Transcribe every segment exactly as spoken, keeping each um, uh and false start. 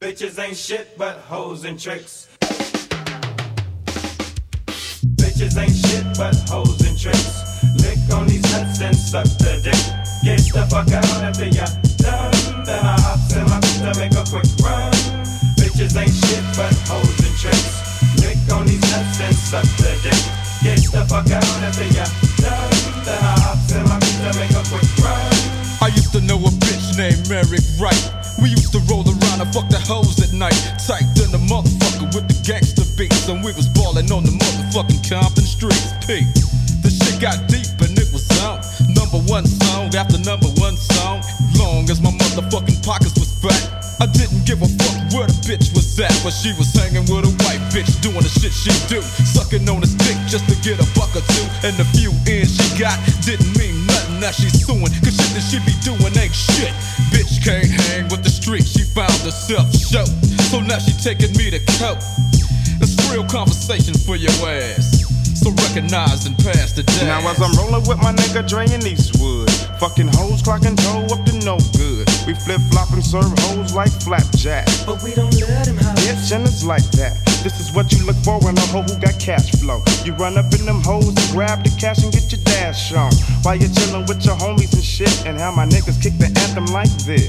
Bitches ain't shit but hoes and tricks. Bitches ain't shit but hoes and tricks. Lick on these nuts and suck the dick. Get the fuck out after ya done. Then I hops in my feet to make a quick run. Bitches ain't shit but hoes and tricks. Lick on these nuts and suck the dick. Get the fuck out after ya done. Then I hops in my feet to make a quick run. I used to know a bitch named Merrick Wright. We used to roll around and fuck the hoes at night. Tight than the motherfucker with the gangster beats. And we was ballin' on the motherfucking Compton streets. P. The shit got deep and it was on. Number one song after number one song. Long as my motherfucking pockets was fat, I didn't give a fuck where the bitch was at. But she was hanging with a white bitch doing the shit she do. Sucking on his dick just to get a buck or two. And the few ends she got didn't mean nothing. Now she's suing, cause shit that she be doing ain't shit. Bitch can't hang with the street, she found herself show. So now she taking me to court. It's real conversation for your ass. So recognize and pass the day. Now as I'm rolling with my nigga Dre in Eastwood, fucking hoes clocking dough up to no good. We flip flop and serve hoes like flapjack. But we don't let him have Bitch, and it's like that. This is what you look for in a hoe who got cash flow. You run up in them hoes and grab the cash and get your dash on. While you're chillin' with your homies and shit. And how my niggas kick the anthem like this.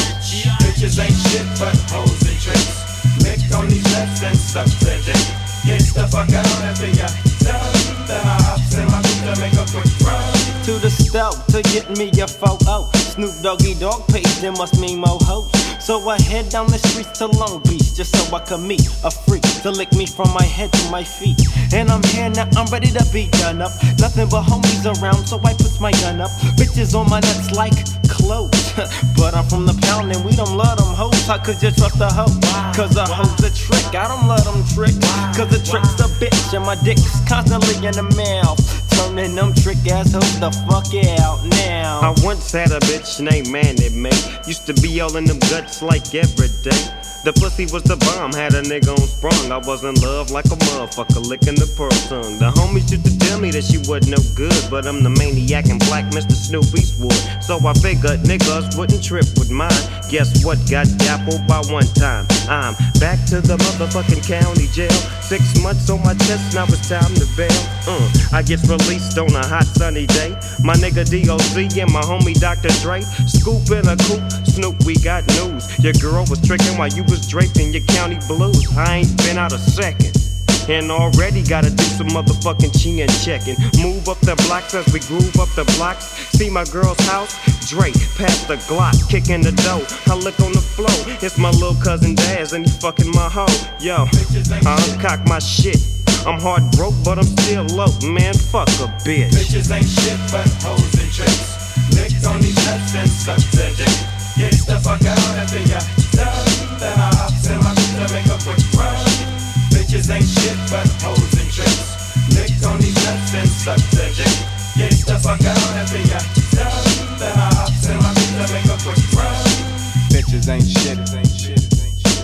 Bitches ain't shit but hoes and tricks. Lick on these nuts and suck the dick. Get the fuck out after ya done. Then I hops in my feet to make a quick run. To the stove to get me a photo. Snoop Doggy Dogg page, there must mean more hoes. So I head down the streets to Long Beach just so I could meet a freak to lick me from my head to my feet. And I'm here now, I'm ready to be done up. Nothing but homies around, so I put my gun up. Bitches on my nuts like clothes. But I'm from the pound and we don't love them hoes. How could you trust a hoe? Cause a hoe's a trick, I don't let them trick. Cause a trick's a bitch and my dick's constantly in the mouth. Turning them trick ass hoes the fuck out now. I once had a bitch named Manny Mae. Used to be all in them guts like every day. The pussy was the bomb, had a nigga on sprung. I was in love like a motherfucker, licking the pearl tongue. The homies used to tell me that she wasn't no good, but I'm the maniac and black Mister Snoop Eastwood. So I figured niggas wouldn't trip with mine. Guess what? Got dappled by one time. I'm back to the motherfucking county jail. Six months on my chest, now it's time to bail. Uh, I get released on a hot sunny day. My nigga D O C and my homie Doctor Dre scoop in a coupe. Snoop, we got news. Your girl was tricking while you was draped in your county blues. I ain't been out a second and already gotta do some motherfucking chin checking. Move up the blocks as we groove up the blocks. See my girl's house, Dre, past the Glock, kicking the dough. I look on the floor, it's my little cousin Daz and he fucking my hoe. Yo, I uncock my shit. I'm hard broke, but I'm still low, man. Fuck a bitch. Bitches ain't shit but hoes and tricks. Lick on these nuts and suck the dick. Get the fuck out after ya done. Then I hops in my feet to make a quick run. Bitches ain't shit but hoes and tricks. Lick on these nuts and suck the dick. Get the fuck out after ya done. Then I hops in my feet to make a quick run. Bitches ain't shit, ain't shit, ain't shit.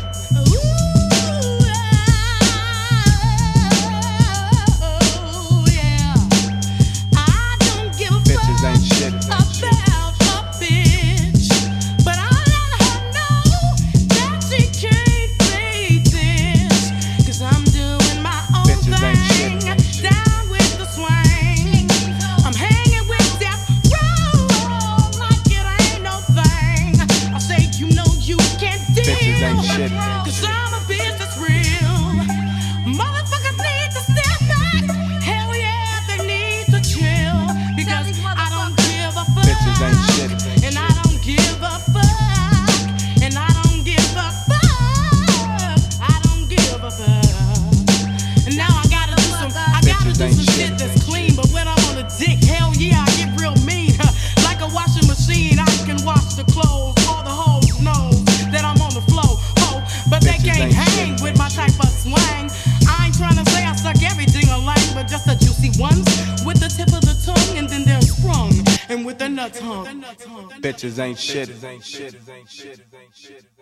Bitches ain't shit, ain't shit. Cause I'm a bitch that's real. Motherfuckers need to step back. Hell yeah, they need to chill. Because I don't give a fuck. Bitches ain't shit. And I don't give a fuck. And I don't give a fuck. I don't give a fuck. And now I gotta do some, I gotta do some shit that's clean. But when I'm on a dick, hell yeah, I get real mean. Like a washing machine, I can wash the clothes. All the hoes know that I'm on the flow. But they can't hang with my type of slang. I ain't trying to say I suck everything alike, but just the juicy ones with the tip of the tongue, and then they're sprung and with the nuts hung. Bitches ain't shit, ain't shit, ain't shit, ain't shit.